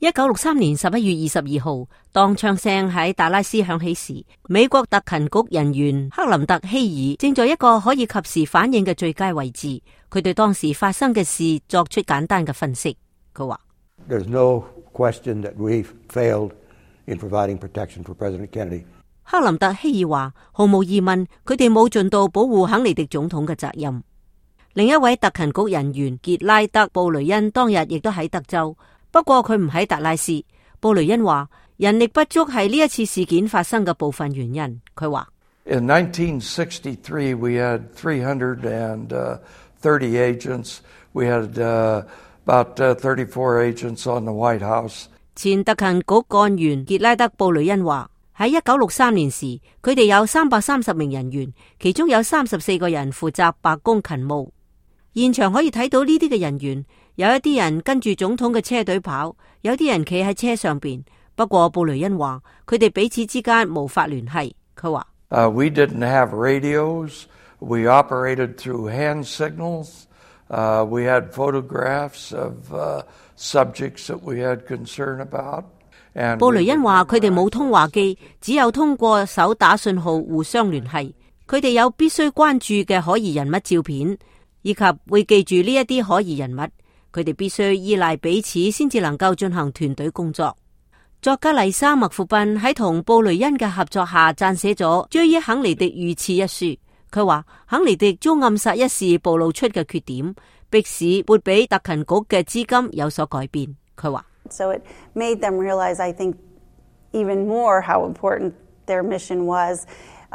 1963年11月22號，當槍聲喺達拉斯響起時，美國特勤局人員克林特希爾正在一個可以及時反應嘅最佳位置。佢對當時發生嘅事作出簡單嘅分析。佢話 ：There's no question that we failed in providing protection for President Kennedy。 克林特希爾話：毫無疑問，佢哋冇盡到保護肯尼迪總統嘅責任。另一位特勤局人員傑拉德·布雷恩當日亦都喺德州。不過佢唔喺達拉斯。布雷恩話人力不足係呢一次事件發生嘅部分原因。佢話 In 1963 we had 330 agents. We had about 34 agents on the White House. 前特勤局幹員傑拉德·布雷恩話喺1963年時，佢哋有330名人員，其中有34個人負責白宮勤務。現場可以睇到呢啲嘅人員。有一啲人跟住總統嘅車隊跑，有啲人企喺車上邊。不過布雷恩話佢哋彼此之間無法聯繫。佢話 We didn't have radios. We operated through hand signals. We had photographs of subjects that we had concern about. 布雷恩話佢哋冇通話機，只有通過手打信號互相聯繫。佢哋有必須關注嘅可疑人物照片，以及會記住呢一啲可疑人物。佢哋必須依賴彼此先至能夠進行團隊工作。作家麗莎·麥庫賓喺同布雷恩嘅合作下撰寫咗《追憶肯尼迪遇刺》一書。佢話肯尼迪遭暗殺一事暴露出嘅缺點，迫使撥俾特勤局嘅資金有所改變。佢話 So it made them realize, I think, even more how important their mission was,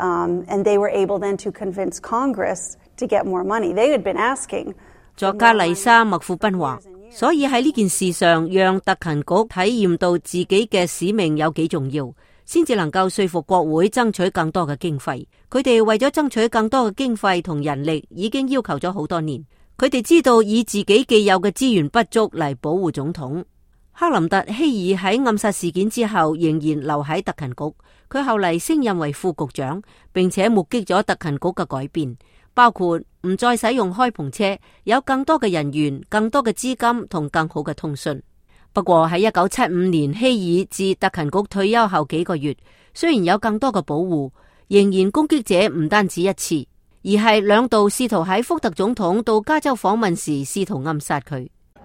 and they were able then to convince Congress to get more money. They had been asking。 作家麗莎·麥庫賓話，所以喺呢件事上，讓特勤局體驗到自己嘅使命有幾重要，先至能夠說服國會爭取更多嘅經費。佢哋為咗爭取更多嘅經費同人力，已經要求咗好多年。佢哋知道以自己既有嘅資源不足嚟保護總統。克林特希爾喺暗殺事件之後仍然留喺特勤局，佢後嚟升任為副局長，並且目擊咗特勤局嘅改變。包括唔再使用開篷車，有更多嘅人員、更多嘅資金同更好嘅通訊。不過喺1975年希爾自特勤局退休後幾個月，雖然有更多嘅保護，仍然攻擊者唔單止一次，而係兩度試圖喺福特總統到加州訪問時試圖暗殺佢。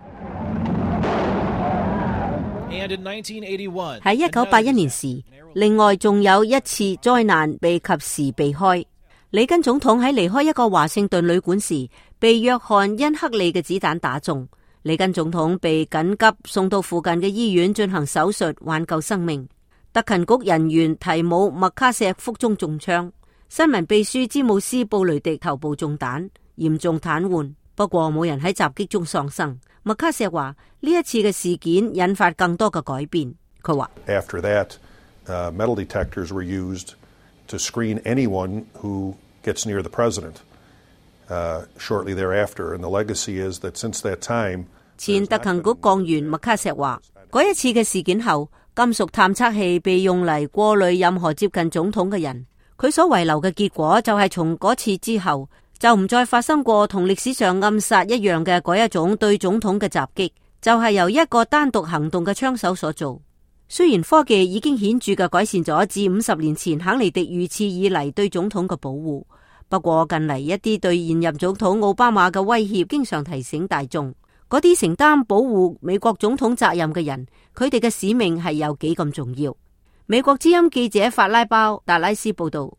喺1981年時，另外仲有一次災難被及時避開。里根總統喺離開一個華盛頓旅館時，被約翰恩克利嘅子彈打中。里根總統被緊急送到附近嘅醫院進行手術，挽救生命。特勤局人員提姆麥卡錫腹中中槍，新聞秘書詹姆斯布雷迪頭部中彈，嚴重癱瘓。不過冇人喺襲擊中喪生。麥卡錫話呢一次嘅事件引發更多嘅改變。佢話 After that, metal detectors were used to screen anyone who gets near the president. Shortly thereafter, and the legacy is that since that time, 前特勤局幹員麥卡錫話，嗰一次嘅事件後，金屬探測器被用嚟過濾任何接近總統嘅人。佢所遺留嘅結果就係從嗰次之後，就唔再發生過同歷史上暗殺一樣嘅嗰一種對總統嘅襲擊，就係由一個單獨行動嘅槍手所做。雖然科技已經顯著嘅改善咗自50年前肯尼迪遇刺以嚟對總統嘅保護，不過近嚟一啲對現任總統奧巴馬嘅威脅，經常提醒大眾，嗰啲承擔保護美國總統責任嘅人，佢哋嘅使命係有幾咁重要。美國之音記者法拉包達拉斯報道。